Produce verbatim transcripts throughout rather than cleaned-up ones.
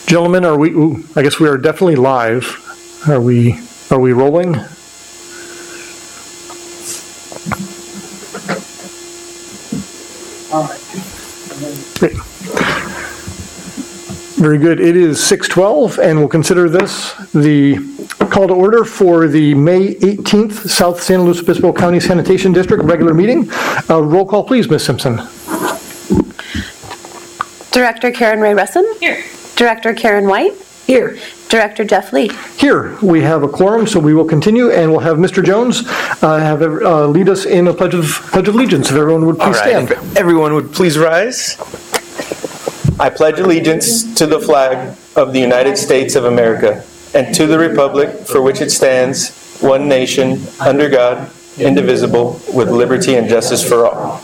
Gentlemen, are we, ooh, I guess we are definitely live. Are we, are we rolling? All right. Great. Very good. It is six twelve, and we'll consider this the call to order for the May eighteenth South San Luis Obispo County Sanitation District regular meeting. Uh, roll call, please, Miz Simpson. Director Karen Ray Russom. Here. Director Karen White. Here. Director Jeff Lee. Here, we have a quorum, so we will continue, and we'll have Mister Jones uh, have uh, lead us in a pledge of pledge of allegiance. If everyone would please All right, stand. if everyone would please rise. I pledge allegiance to the flag of the United States of America and to the republic for which it stands, one nation, under God, indivisible, with liberty and justice for all.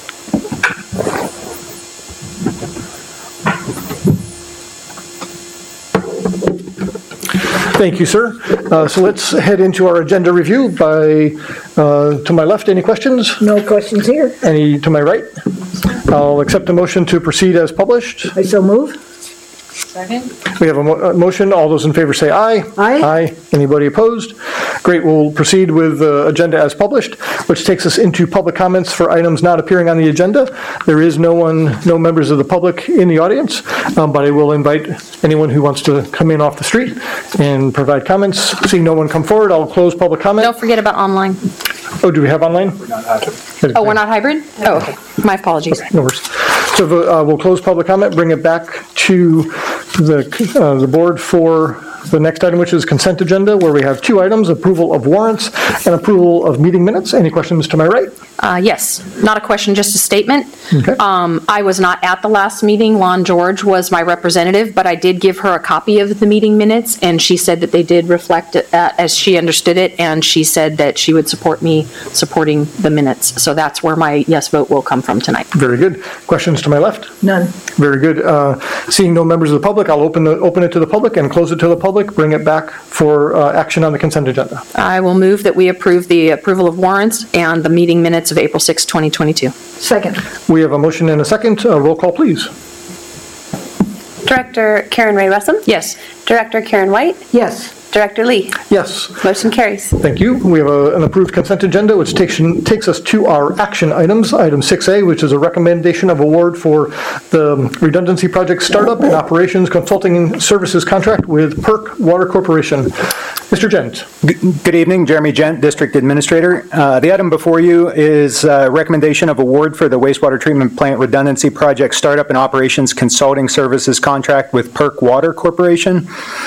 Thank you, sir. Uh, so let's head into our agenda review. By uh, to my left, any questions? No questions here. Any to my right? I'll accept a motion to proceed as published. I so move. Second. We have a, mo- a motion. All those in favor say aye. Aye. Aye. Anybody opposed? Great. We'll proceed with the agenda as published, which takes us into public comments for items not appearing on the agenda. There is no one, no members of the public in the audience, um, but I will invite anyone who wants to come in off the street and provide comments. Seeing no one come forward, I'll close public comment. Don't forget about online. Oh, do we have online? Oh, we're not hybrid? Oh, okay. My apologies. No worries. So uh, we'll close public comment, bring it back to the uh, the board for the next item, which is consent agenda, where we have two items, approval of warrants and approval of meeting minutes. Any questions to my right? Uh, yes, not a question, just a statement. Okay. Um, I was not at the last meeting. Lon George was my representative, but I did give her a copy of the meeting minutes, and she said that they did reflect it uh, as she understood it, and she said that she would support me supporting the minutes. So that's where my yes vote will come from tonight. Very good. Questions to my left? None. Very good. Uh, Seeing no members of the public, I'll open the, open it to the public and close it to the public, bring it back for uh, action on the consent agenda. I will move that we approve the approval of warrants and the meeting minutes of April sixth, twenty twenty-two. Second. We have a motion and a second. Uh, Roll call, please. Director Karen Ray Russom? Yes. Director Karen White? Yes. Director Lee? Yes. Motion carries. Thank you. We have a- an approved consent agenda, which takes takes us to our action items. Item six A, which is a recommendation of award for the redundancy project startup and operations consulting services contract with PERC Water Corporation. Mister Gent. Good evening, Jeremy Gent, District Administrator. Uh, The item before you is a recommendation of award for the wastewater treatment plant redundancy project startup and operations consulting services contract with PERC Water Corporation.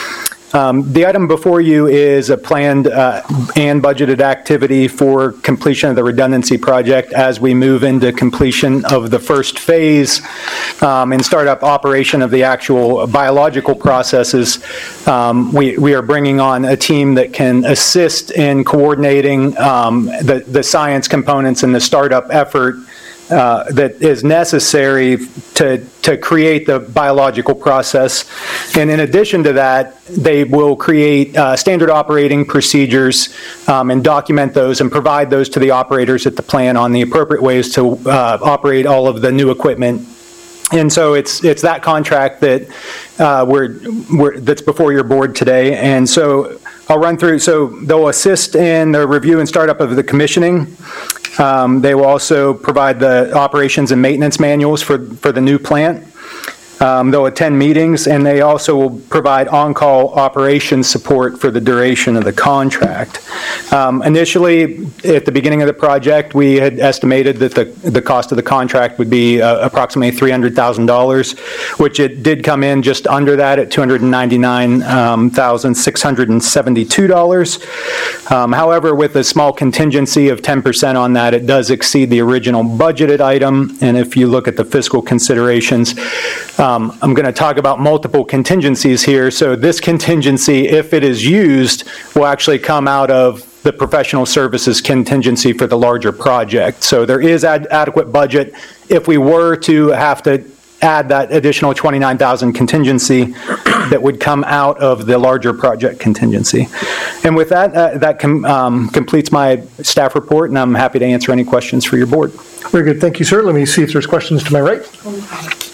Um, The item before you is a planned uh, and budgeted activity for completion of the redundancy project as we move into completion of the first phase um, and start up operation of the actual biological processes. Um, We we are bringing on a team that can assist in coordinating um, the the science components in the startup effort Uh, that is necessary to, to create the biological process. And in addition to that, they will create uh, standard operating procedures um, and document those and provide those to the operators at the plant on the appropriate ways to uh, operate all of the new equipment. And so it's it's that contract that uh, we're, we're that's before your board today. And so I'll run through. So they'll assist in the review and startup of the commissioning. Um, they will also provide the operations and maintenance manuals for, for the new plant. Um, they'll attend meetings, and they also will provide on-call operations support for the duration of the contract. Um, initially, at the beginning of the project, we had estimated that the, the cost of the contract would be uh, approximately three hundred thousand dollars, which it did come in just under that at two hundred ninety-nine thousand six hundred seventy-two dollars. Um, however, with a small contingency of ten percent on that, it does exceed the original budgeted item, and if you look at the fiscal considerations, um, Um, I'm going to talk about multiple contingencies here. So this contingency, if it is used, will actually come out of the professional services contingency for the larger project. So there is ad- adequate budget. If we were to have to add that additional twenty-nine thousand contingency, that would come out of the larger project contingency. And with that, uh, that com- um, completes my staff report, and I'm happy to answer any questions for your board. Very good. Thank you, sir. Let me see if there's questions to my right.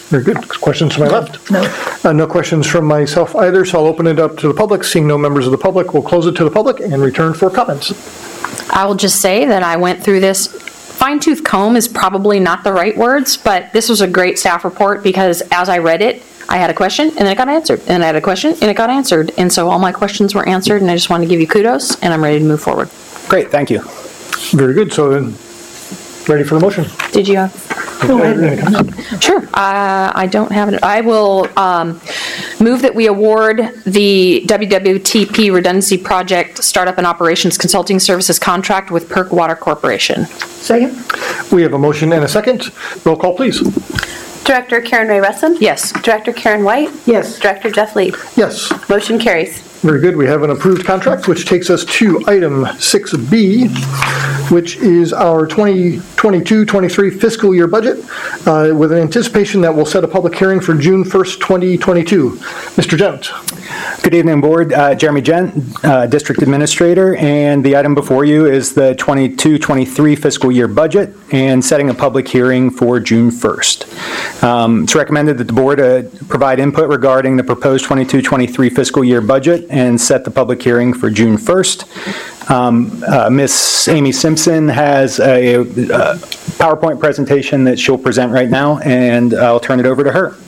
Very good. Questions to my left? No. Uh, no questions from myself either, so I'll open it up to the public. Seeing no members of the public, we'll close it to the public and return for comments. I will just say that I went through this, fine-tooth comb is probably not the right words, but this was a great staff report because as I read it, I had a question and it got answered, and I had a question and it got answered. And so all my questions were answered, and I just wanted to give you kudos, and I'm ready to move forward. Great, thank you. Very good. So then, ready for the motion? Did you have? Sure. Uh, I don't have it. I will um, move that we award the W W T P Redundancy Project Startup and Operations Consulting Services contract with Perk Water Corporation. Second. We have a motion and a second. Roll call, please. Director Karen Ray Russom? Yes. Director Karen White? Yes. Director Jeff Lee? Yes. Motion carries. Very good. We have an approved contract, which takes us to item six B, which is our twenty twenty-two twenty-three fiscal year budget, uh, with an anticipation that we'll set a public hearing for June first, twenty twenty-two. Mister Gent. Good evening, Board. Uh, Jeremy Gent, uh, District Administrator, and the item before you is the twenty-two twenty-three fiscal year budget and setting a public hearing for June first. Um, it's recommended that the Board uh, provide input regarding the proposed twenty-two twenty-three fiscal year budget and set the public hearing for June first. Um, uh, Miz Amy Simpson has a, a PowerPoint presentation that she'll present right now, and I'll turn it over to her.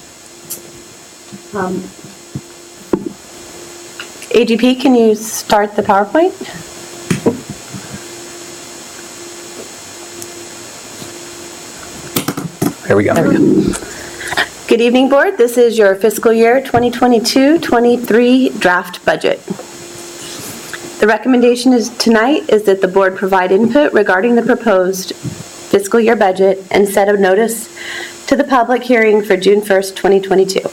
Um, A G P, can you start the PowerPoint? There we go. There we go. Good evening, Board. This is your fiscal year twenty twenty-two twenty-three draft budget. The recommendation is tonight is that the Board provide input regarding the proposed fiscal year budget and set a notice to the public hearing for June first, twenty twenty-two.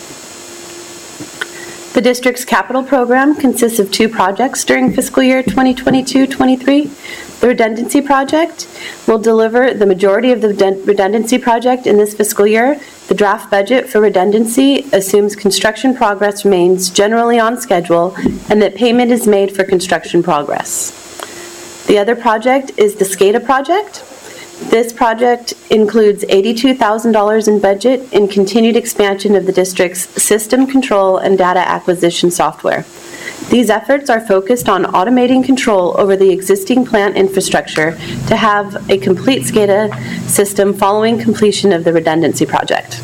The district's capital program consists of two projects during fiscal year twenty twenty-two twenty-three. The redundancy project will deliver the majority of the redundancy project in this fiscal year. The draft budget for redundancy assumes construction progress remains generally on schedule and that payment is made for construction progress. The other project is the SCADA project. This project includes eighty-two thousand dollars in budget and continued expansion of the district's system control and data acquisition software. These efforts are focused on automating control over the existing plant infrastructure to have a complete SCADA system following completion of the redundancy project.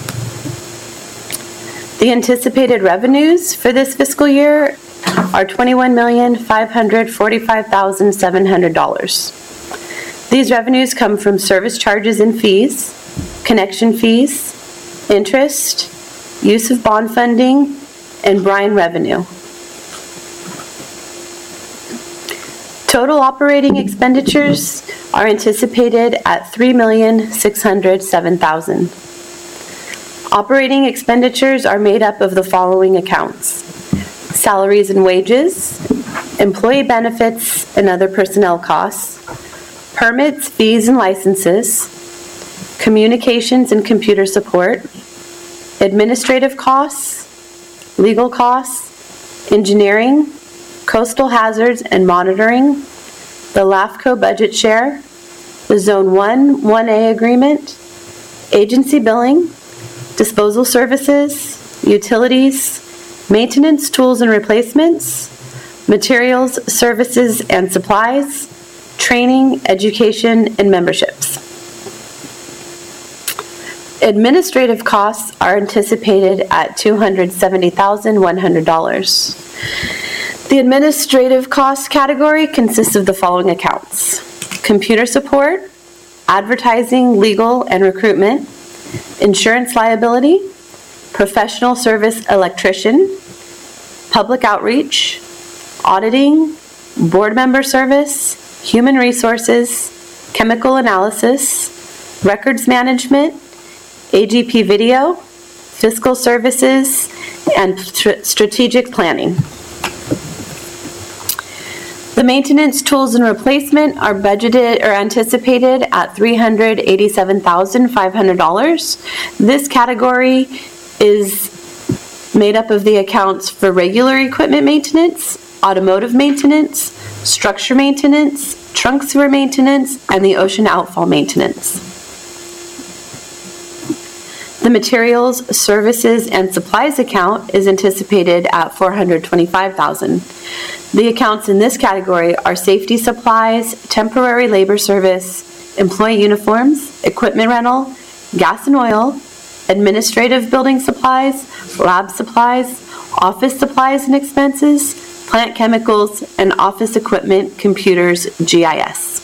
The anticipated revenues for this fiscal year are twenty-one million five hundred forty-five thousand seven hundred dollars. These revenues come from service charges and fees, connection fees, interest, use of bond funding, and brine revenue. Total operating expenditures are anticipated at three million six hundred seven thousand dollars. Operating expenditures are made up of the following accounts: salaries and wages, employee benefits and other personnel costs, permits, fees, and licenses, communications and computer support, administrative costs, legal costs, engineering, coastal hazards and monitoring, the LAFCO budget share, the Zone one one A agreement, agency billing, disposal services, utilities, maintenance, tools and replacements, materials, services and supplies, training, education, and memberships. Administrative costs are anticipated at two hundred seventy thousand one hundred dollars. The administrative cost category consists of the following accounts: computer support, advertising, legal, and recruitment, insurance liability, professional service electrician, public outreach, auditing, board member service, human resources, chemical analysis, records management, A G P video, fiscal services, and tr- strategic planning. The maintenance, tools, and replacement are budgeted or anticipated at three hundred eighty-seven thousand five hundred dollars. This category is made up of the accounts for regular equipment maintenance, automotive maintenance, structure maintenance, trunk sewer maintenance, and the ocean outfall maintenance. The materials, services, and supplies account is anticipated at four hundred twenty-five thousand dollars. The accounts in this category are safety supplies, temporary labor service, employee uniforms, equipment rental, gas and oil, administrative building supplies, lab supplies, office supplies and expenses, plant chemicals, and office equipment, computers, G I S.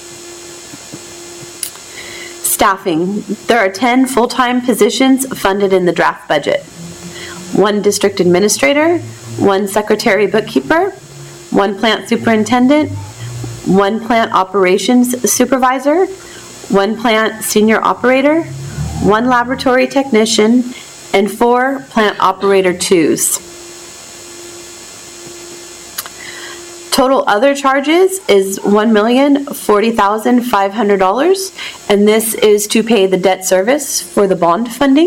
Staffing. There are ten full-time positions funded in the draft budget. One district administrator, one secretary bookkeeper, one plant superintendent, one plant operations supervisor, one plant senior operator, one laboratory technician, and four plant operator twos. Total other charges is one million forty thousand five hundred dollars, and this is to pay the debt service for the bond funding.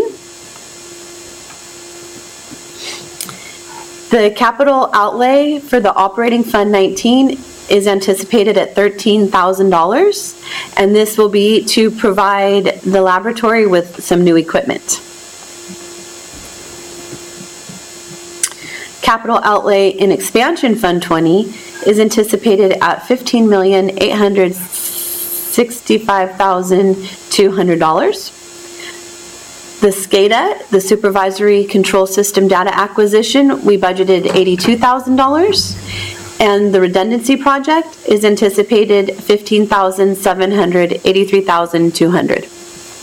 The capital outlay for the operating fund nineteen is anticipated at thirteen thousand dollars, and this will be to provide the laboratory with some new equipment. Capital outlay in expansion fund twenty is anticipated at fifteen million eight hundred sixty-five thousand two hundred dollars. The SCADA, the Supervisory Control System Data Acquisition, we budgeted eighty-two thousand dollars. And the redundancy project is anticipated fifteen thousand seven hundred eighty-three thousand two hundred dollars.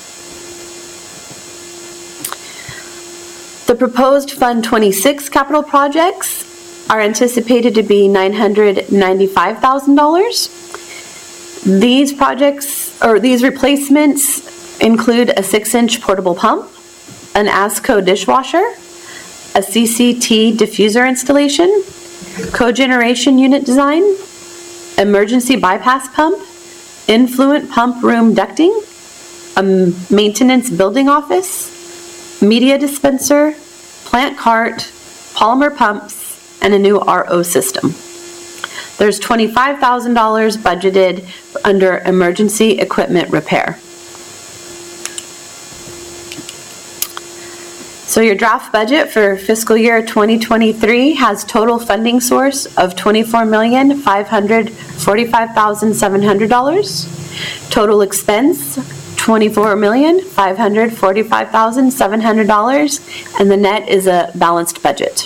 The proposed Fund twenty-six capital projects are anticipated to be nine hundred ninety-five thousand dollars. These projects, or these replacements, include a six-inch portable pump, an ASCO dishwasher, a C C T diffuser installation, cogeneration unit design, emergency bypass pump, influent pump room ducting, a maintenance building office, media dispenser, plant cart, polymer pumps, and a new R O system. There's twenty-five thousand dollars budgeted under emergency equipment repair. So your draft budget for fiscal year twenty twenty-three has total funding source of twenty-four million five hundred forty-five thousand seven hundred dollars. Total expense, twenty-four million five hundred forty-five thousand seven hundred dollars, and the net is a balanced budget.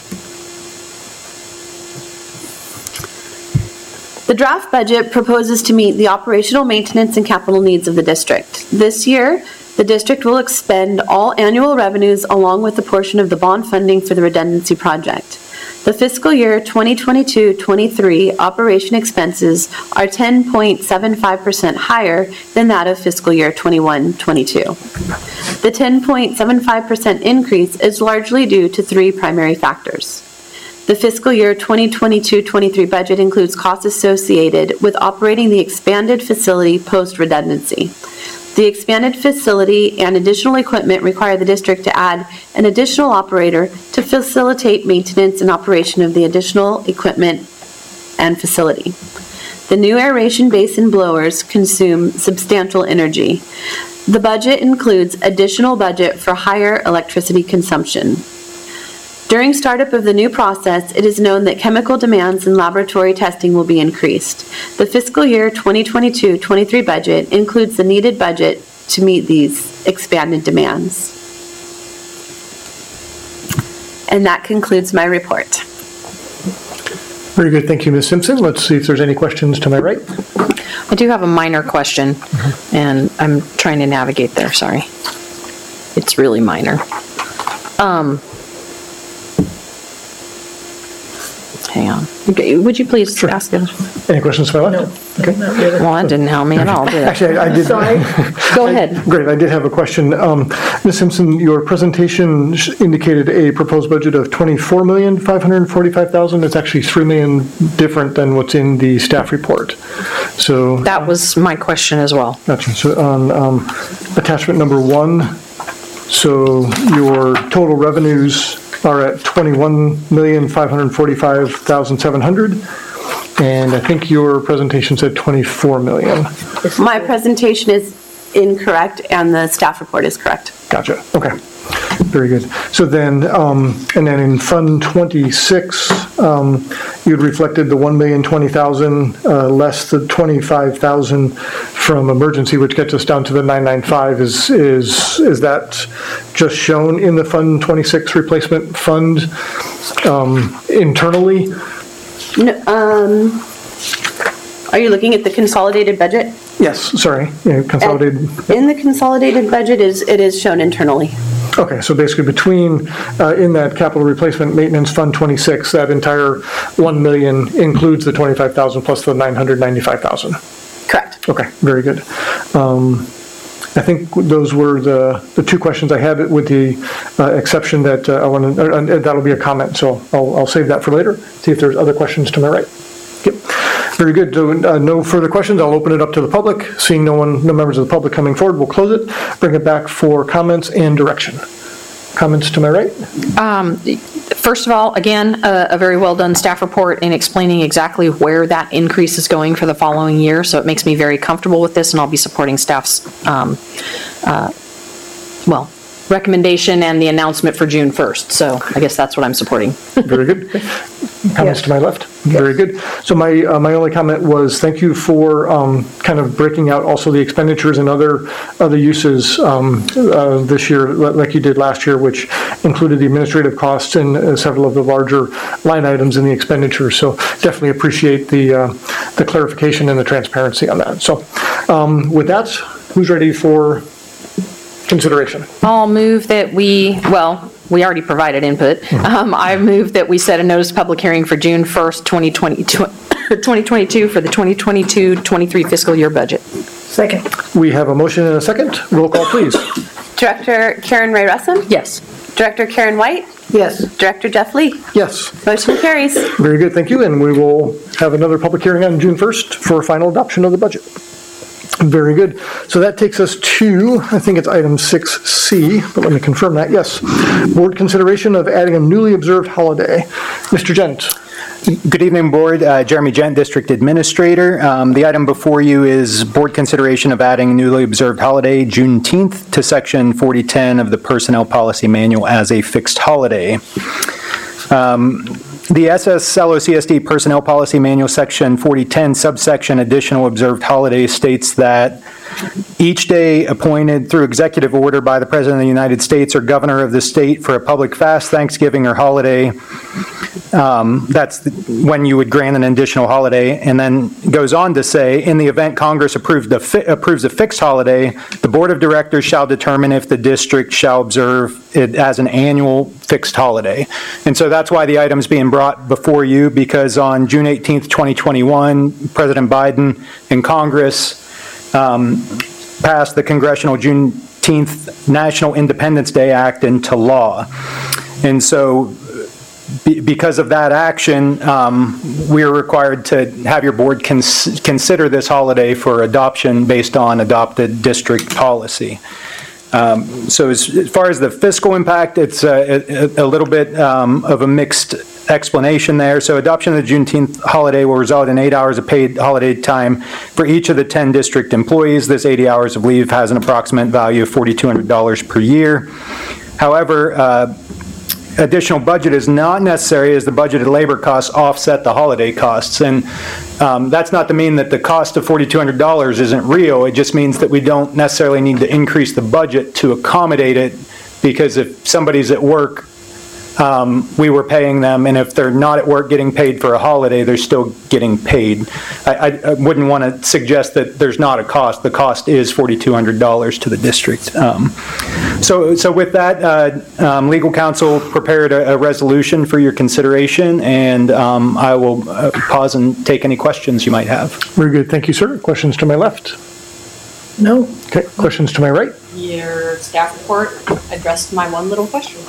The draft budget proposes to meet the operational, maintenance, and capital needs of the district. This year, the district will expend all annual revenues along with a portion of the bond funding for the redundancy project. The fiscal year twenty twenty-two twenty-three operation expenses are ten point seven five percent higher than that of fiscal year twenty-one twenty-two. The ten point seven five percent increase is largely due to three primary factors. The fiscal year twenty twenty-two twenty-three budget includes costs associated with operating the expanded facility post-redundancy. The expanded facility and additional equipment require the district to add an additional operator to facilitate maintenance and operation of the additional equipment and facility. The new aeration basin blowers consume substantial energy. The budget includes additional budget for higher electricity consumption. During startup of the new process, it is known that chemical demands and laboratory testing will be increased. The fiscal year twenty twenty-two twenty-three budget includes the needed budget to meet these expanded demands. And that concludes my report. Very good. Thank you, Miz Simpson. Let's see if there's any questions to my right. I do have a minor question, and I'm trying to navigate there, sorry. It's really minor. Um, hang on. Okay, would you please Sure. ask him? Any questions to my left? No, not really. Well, that didn't help me at all, did it? Actually, I I did. Sorry. Go ahead. Great, I did have a question. Um, Miz Simpson, your presentation sh- indicated a proposed budget of twenty-four million five hundred forty-five thousand. It's actually three million different than what's in the staff report. So. That was my question as well. Gotcha. So on um, attachment number one, so your total revenues are at twenty-one million five hundred forty-five thousand seven hundred, and I think your presentation said twenty-four million. My presentation is incorrect and the staff report is correct. Gotcha, okay. Very good. So then, um, and then in Fund twenty-six, um, you'd reflected the one million twenty thousand uh, less the twenty-five thousand from emergency, which gets us down to the nine ninety-five. Is is is that just shown in the Fund twenty-six replacement fund um, internally? No, um, are you looking at the consolidated budget? Yes. Sorry. Yeah, consolidated. In the consolidated budget, is it is shown internally. Okay, so basically between, uh, in that capital replacement maintenance fund twenty-six, that entire one million includes the twenty-five thousand plus the nine hundred ninety-five thousand. Correct. Okay, very good. Um, I think those were the, the two questions I had, with the uh, exception that uh, I want to, uh, that'll be a comment, so I'll, I'll save that for later, see if there's other questions to my right. Yep. Very good. So, uh, no further questions. I'll open it up to the public. Seeing no one, no members of the public coming forward, we'll close it, bring it back for comments and direction. Comments to my right? First of all, again, a, a very well done staff report in explaining exactly where that increase is going for the following year. So it makes me very comfortable with this, and I'll be supporting staff's, um, uh, well, recommendation and the announcement for June first. So I guess that's what I'm supporting. Very good. Comments to my left? Very good. So my, uh, my only comment was thank you for um, kind of breaking out also the expenditures and other, other uses um, uh, this year, like you did last year, which included the administrative costs and uh, several of the larger line items in the expenditure. So definitely appreciate the, uh, the clarification and the transparency on that. So um, with that, who's ready for consideration? I'll move that we, well, we already provided input. Um, I move that we set a notice of public hearing for June first, twenty twenty-two for the twenty twenty-two twenty-three fiscal year budget. Second. We have a motion and a second. Roll call, please. Director Karen Ray Russum? Yes. Director Karen White? Yes. Director Jeff Lee? Yes. Motion carries. Very good. Thank you. And we will have another public hearing on June first for final adoption of the budget. Very good. So that takes us to, I think it's item six C, but let me confirm that. Yes. Board consideration of adding a newly observed holiday. Mister Gent. Good evening, Board. Uh, Jeremy Gent, District Administrator. Um, the item before you is board consideration of adding newly observed holiday, Juneteenth, to Section forty ten of the Personnel Policy Manual as a fixed holiday. Um, The S S L O C S D Personnel Policy Manual, Section forty ten, subsection additional observed holiday states that each day appointed through executive order by the President of the United States or governor of the state for a public fast, Thanksgiving, or holiday, um, that's the, when you would grant an additional holiday, and then goes on to say, in the event Congress approves, the fi- approves a fixed holiday, the Board of Directors shall determine if the district shall observe it as an annual fixed holiday. And so that's why the item's being brought before you, because on June eighteenth, twenty twenty-one, President Biden and Congress um, passed the Congressional Juneteenth National Independence Day Act into law. And so be, because of that action, um, we are required to have your board cons- consider this holiday for adoption based on adopted district policy. Um, so as, as far as the fiscal impact, it's a, a, a little bit um, of a mixed explanation there. So adoption of the Juneteenth holiday will result in eight hours of paid holiday time for each of the ten district employees. This eighty hours of leave has an approximate value of four thousand two hundred dollars per year. However, uh, additional budget is not necessary as the budgeted labor costs offset the holiday costs. And um, that's not to mean that the cost of four thousand two hundred dollars isn't real. It just means that we don't necessarily need to increase the budget to accommodate it, because if somebody's at work, um, we were paying them, and if they're not at work getting paid for a holiday, they're still getting paid. I, I, I wouldn't want to suggest that there's not a cost. The cost is four thousand two hundred dollars to the district. Um, so, so with that, uh, um, legal counsel prepared a, a resolution for your consideration, and um, I will uh, pause and take any questions you might have. Very good. Thank you, sir. Questions to my left? No. Okay. Questions to my right? Your staff report addressed my one little question.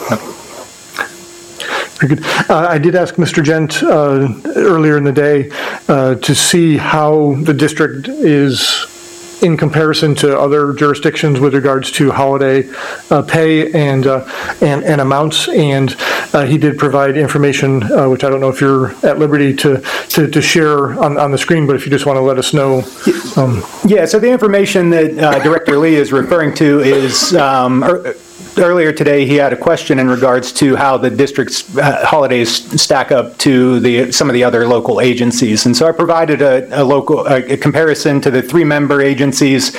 Very good. Uh, I did ask Mister Gent uh, earlier in the day uh, to see how the district is in comparison to other jurisdictions with regards to holiday uh, pay and, uh, and and amounts, and uh, he did provide information, uh, which I don't know if you're at liberty to to, to share on, on the screen, but if you just want to let us know. Um, yeah, so the information that uh, Director Lee is referring to is um, er, earlier today, he had a question in regards to how the district's uh, holidays stack up to the some of the other local agencies. And so I provided a, a local a, a comparison to the three member agencies,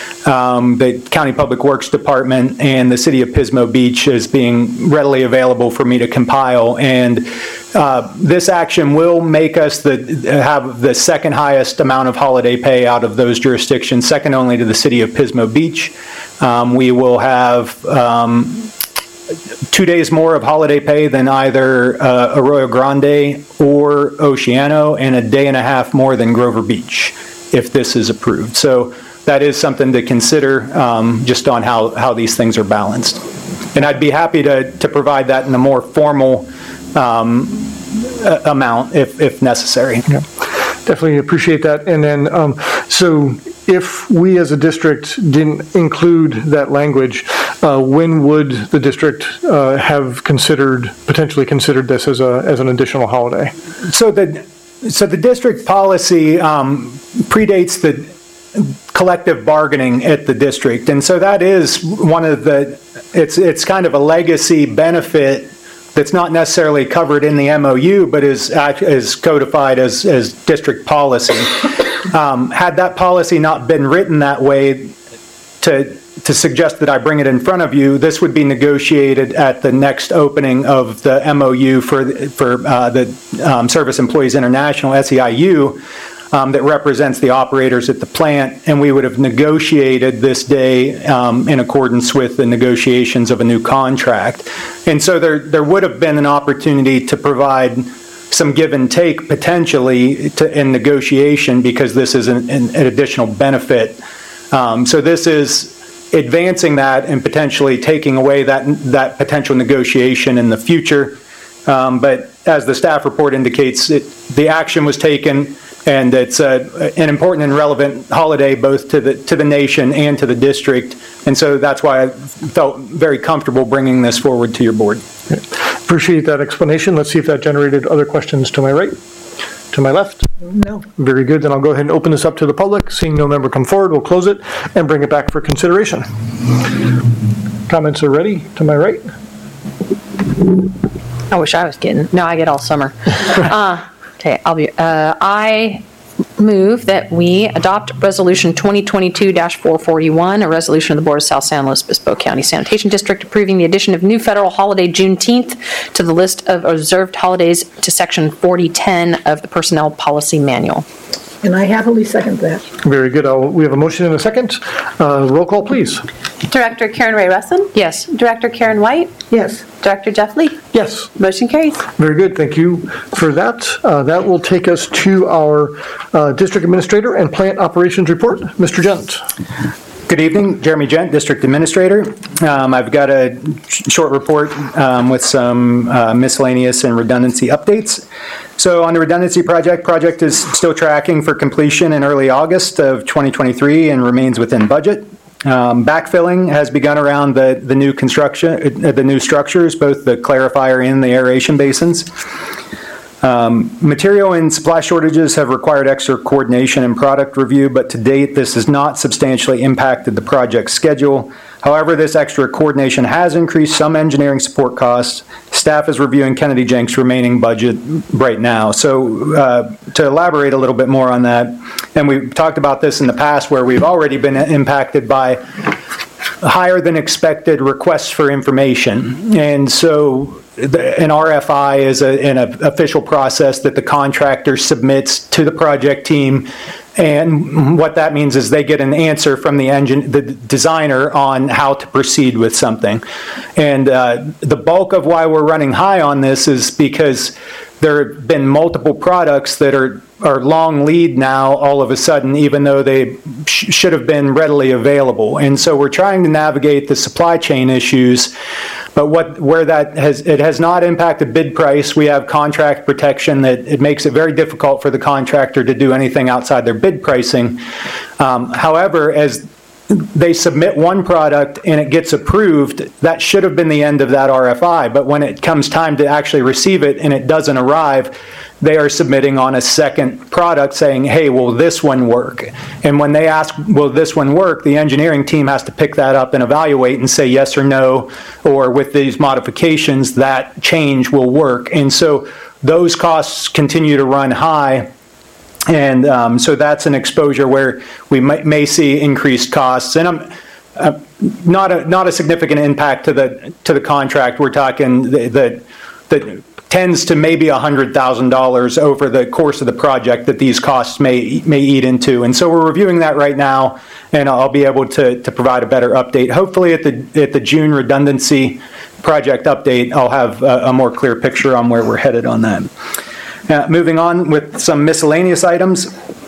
um, the County Public Works Department and the City of Pismo Beach, as being readily available for me to compile. And uh, this action will make us the have the second highest amount of holiday pay out of those jurisdictions, second only to the City of Pismo Beach. Um, we will have um, two days more of holiday pay than either uh, Arroyo Grande or Oceano, and a day and a half more than Grover Beach, if this is approved. So that is something to consider, um, just on how, how these things are balanced. And I'd be happy to, to provide that in a more formal um, uh, amount if, if necessary. Yeah. Definitely appreciate that. And then, um, so if we as a district didn't include that language, uh, when would the district uh, have considered, potentially considered this as a as an additional holiday? So the so the district policy um, predates the collective bargaining at the district, and so that is one of the it's it's kind of a legacy benefit that's not necessarily covered in the M O U, but is is codified as as district policy. Um, had that policy not been written that way to to suggest that I bring it in front of you, this would be negotiated at the next opening of the M O U for for uh, the um, Service Employees International, S E I U, um, that represents the operators at the plant, and we would have negotiated this day um, in accordance with the negotiations of a new contract. And so there there would have been an opportunity to provide some give and take potentially to, in negotiation, because this is an, an additional benefit. Um, so this is advancing that and potentially taking away that that potential negotiation in the future. Um, but as the staff report indicates, it, the action was taken, and it's a, an important and relevant holiday both to the to the nation and to the district. And so that's why I felt very comfortable bringing this forward to your board. Appreciate that explanation. Let's see if that generated other questions to my right, to my left. No. Very good. Then I'll go ahead and open this up to the public. Seeing no member come forward, we'll close it and bring it back for consideration. Comments are ready to my right. I wish I was getting, no, I get all summer. Uh, Okay, I'll be, uh, I move that we adopt Resolution twenty twenty-two dash four forty-one, a resolution of the Board of South San Luis Obispo County Sanitation District approving the addition of new federal holiday Juneteenth to the list of observed holidays to Section forty ten of the Personnel Policy Manual. And I happily second that. Very good. I'll, we have a motion and a second. Uh, roll call, please. Director Karen Ray Russin? Yes. Director Karen White? Yes. Director Jeff Lee? Yes. Motion carries. Very good. Thank you for that. Uh, that will take us to our uh, District Administrator and Plant Operations Report. Mister Gent. Good evening, Jeremy Gent, District Administrator. Um, I've got a sh- short report um, with some uh, miscellaneous and redundancy updates. So on the redundancy project, project is still tracking for completion in early August of twenty twenty-three and remains within budget. Um, backfilling has begun around the, the new construction, uh, the new structures, both the clarifier and the aeration basins. Um, material and supply shortages have required extra coordination and product review, but to date, this has not substantially impacted the project schedule. However, this extra coordination has increased some engineering support costs. Staff is reviewing Kennedy Jenks' remaining budget right now. So uh, to elaborate a little bit more on that, and we've talked about this in the past where we've already been impacted by higher than expected requests for information. And so the, an R F I is a, an official process that the contractor submits to the project team. And what that means is they get an answer from the engine, the designer on how to proceed with something. And uh, the bulk of why we're running high on this is because there have been multiple products that are, are long lead now all of a sudden, even though they sh- should have been readily available. And so we're trying to navigate the supply chain issues. But what where that has it has not impacted bid price. We have contract protection that it makes it very difficult for the contractor to do anything outside their bid pricing. Um, however, as they submit one product and it gets approved, that should have been the end of that R F I. But when it comes time to actually receive it and it doesn't arrive, they are submitting on a second product saying, hey, will this one work? And when they ask, will this one work, the engineering team has to pick that up and evaluate and say yes or no, or with these modifications, that change will work. And so those costs continue to run high. And um, so that's an exposure where we may, may see increased costs. And I'm uh, not a not a significant impact to the to the contract. We're talking the, the, the tends to maybe one hundred thousand dollars over the course of the project that these costs may may eat into. And so we're reviewing that right now, and I'll be able to, to provide a better update. Hopefully at the at the June redundancy project update, I'll have a, a more clear picture on where we're headed on that. Uh, moving on with some miscellaneous items.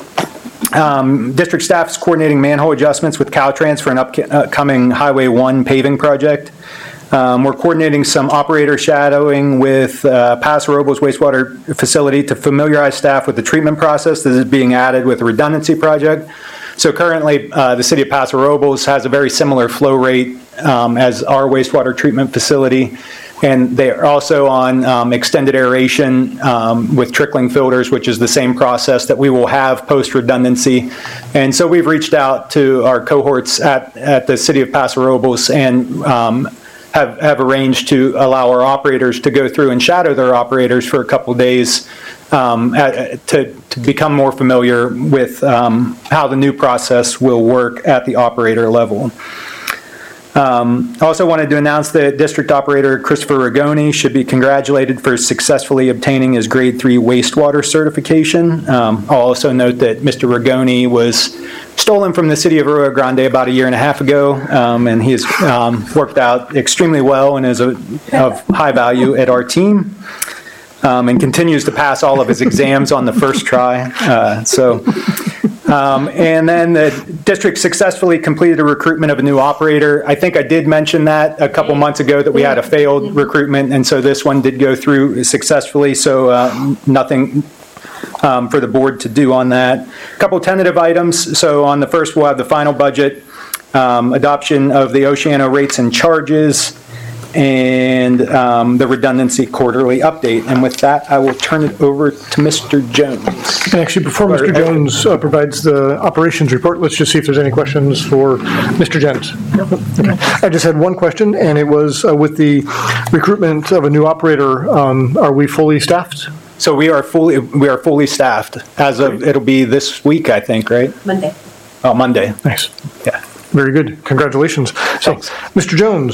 Um, district staff is coordinating manhole adjustments with Caltrans for an upcoming Highway one paving project. Um, we're coordinating some operator shadowing with uh, Paso Robles wastewater facility to familiarize staff with the treatment process that is being added with a redundancy project. So currently, uh, the city of Paso Robles has a very similar flow rate um, as our wastewater treatment facility. And they are also on um, extended aeration um, with trickling filters, which is the same process that we will have post-redundancy. And so we've reached out to our cohorts at, at the city of Paso Robles and um, have, have arranged to allow our operators to go through and shadow their operators for a couple days um, at, to, to become more familiar with um, how the new process will work at the operator level. Um, I also wanted to announce that District Operator Christopher Rigoni should be congratulated for successfully obtaining his Grade three wastewater certification. Um, I'll also note that Mister Rigoni was stolen from the city of Rio Grande about a year and a half ago, um, and he has um, worked out extremely well and is a, of high value at our team. Um, and continues to pass all of his exams on the first try. Uh, so, um, and then the district successfully completed a recruitment of a new operator. I think I did mention that a couple months ago that we had a failed recruitment, and so this one did go through successfully. So uh, nothing um, for the board to do on that. A couple tentative items. So on the first, we'll have the final budget, um, adoption of the Oceano rates and charges, and um, the redundancy quarterly update. And with that, I will turn it over to Mister Jones. And actually, before Mister Jones uh, provides the operations report, let's just see if there's any questions for Mister Gent. Okay. I just had one question, and it was uh, with the recruitment of a new operator, um, are we fully staffed? So we are fully we are fully staffed as of, it'll be this week, I think, right? Monday. Oh, Monday. Nice. Yeah. Very good. Congratulations. So, Thanks. Mister Jones.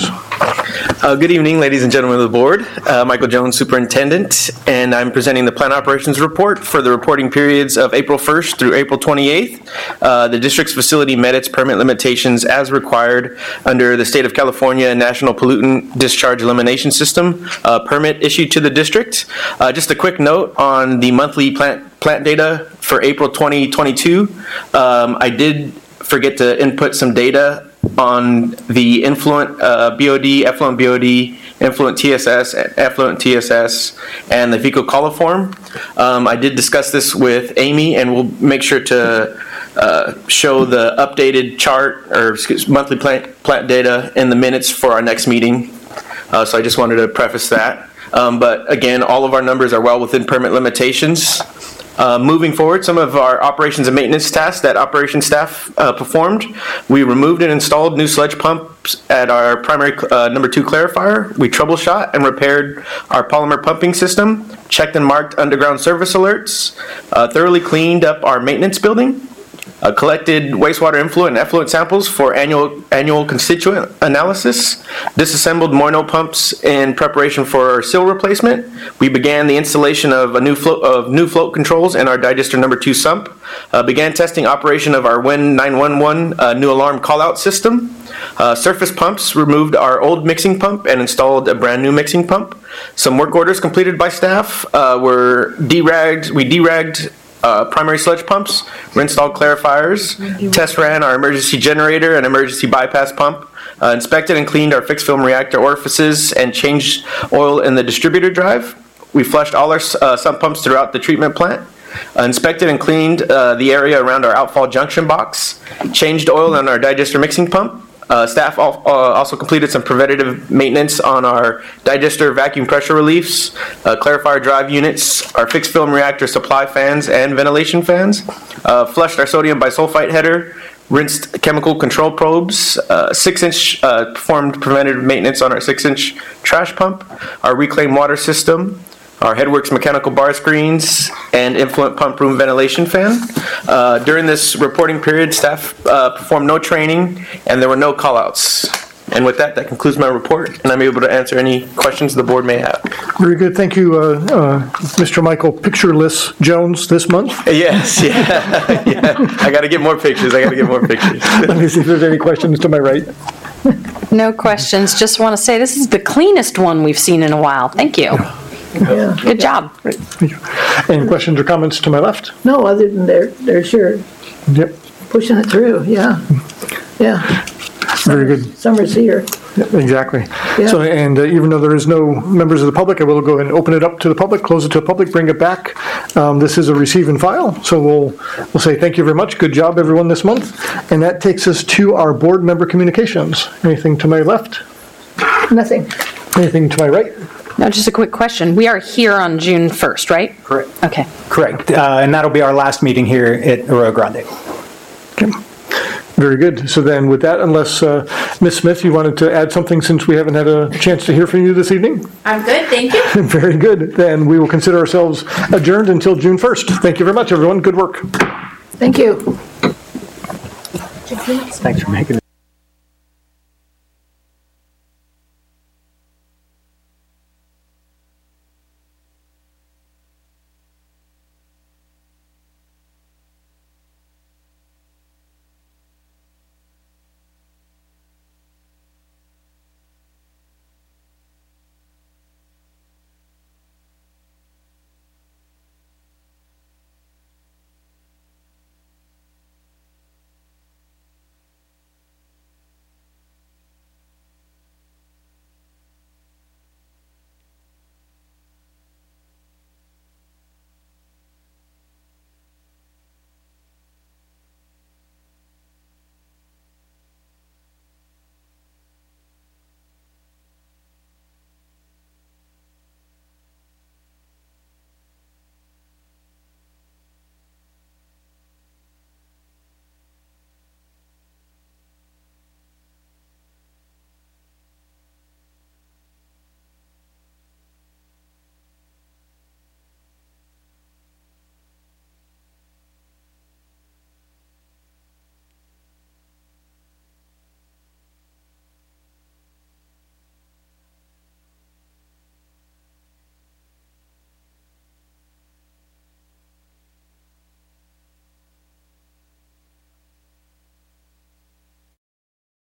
Uh, good evening, ladies and gentlemen of the board. Uh, Michael Jones, Superintendent, and I'm presenting the Plant Operations Report for the reporting periods of April first through April twenty-eighth. Uh, the district's facility met its permit limitations as required under the State of California National Pollutant Discharge Elimination System uh, permit issued to the district. Uh, just a quick note on the monthly plant plant data for April twenty twenty-two. Um, I did forget to input some data on the influent uh, B O D, effluent B O D, influent T S S, effluent T S S, and the fecal coliform. Um, I did discuss this with Amy, and we'll make sure to uh, show the updated chart or excuse, monthly plant, plant data in the minutes for our next meeting. Uh, so I just wanted to preface that. Um, but again, all of our numbers are well within permit limitations. Uh, moving forward, some of our operations and maintenance tasks that operations staff uh, performed. We removed and installed new sludge pumps at our primary uh, number two clarifier. We troubleshot and repaired our polymer pumping system, checked and marked underground service alerts, uh, thoroughly cleaned up our maintenance building, uh, collected wastewater influent and effluent samples for annual annual constituent analysis, disassembled Moino pumps in preparation for our seal replacement. We began the installation of a new float of new float controls in our digester number two sump. Uh, began testing operation of our Win nine one one uh, new alarm call-out system. Uh, surface pumps removed our old mixing pump and installed a brand new mixing pump. Some work orders completed by staff uh, were deragged. We deragged Uh, primary sludge pumps, installed clarifiers, test ran our emergency generator and emergency bypass pump, uh, inspected and cleaned our fixed film reactor orifices, and changed oil in the distributor drive. We flushed all our uh, sump pumps throughout the treatment plant. uh, inspected and cleaned uh, the area around our outfall junction box, changed oil on our digester mixing pump. Uh, staff al- uh, also completed some preventative maintenance on our digester vacuum pressure reliefs, uh, clarifier drive units, our fixed film reactor supply fans and ventilation fans, uh, flushed our sodium bisulfite header, rinsed chemical control probes, uh, six inch uh, performed preventative maintenance on our six inch trash pump, our reclaimed water system, our Headworks mechanical bar screens, and influent pump room ventilation fan. Uh, during this reporting period, staff uh, performed no training, and there were no callouts. And with that, that concludes my report, and I'm able to answer any questions the board may have. Very good. Thank you, uh, uh, Mister Michael Pictureless Jones this month. Yes, yeah, yeah. I got to get more pictures. I got to get more pictures. Let me see if there's any questions to my right. No questions. Just want to say this is the cleanest one we've seen in a while. Thank you. Yeah. Good job. Any questions or comments to my left? No, other than they're, they're sure Yep. pushing it through, yeah. Yeah, Very good. summer's here. Exactly. Yeah. So, and uh, even though there is no members of the public, I will go ahead and open it up to the public, close it to the public, bring it back. Um, This is a receive and file, so we'll, we'll say thank you very much. Good job, everyone, this month. And that takes us to our board member communications. Anything to my left? Nothing. Anything to my right? Now, just a quick question. We are here on June first, right? Correct. Okay. Correct. Uh, And that'll be our last meeting here at Arroyo Grande. Okay. Very good. So then with that, unless uh, Miz Smith, you wanted to add something since we haven't had a chance to hear from you this evening? I'm good, thank you. Very good. Then we will consider ourselves adjourned until June first. Thank you very much, everyone. Good work. Thank you. Thanks for making it.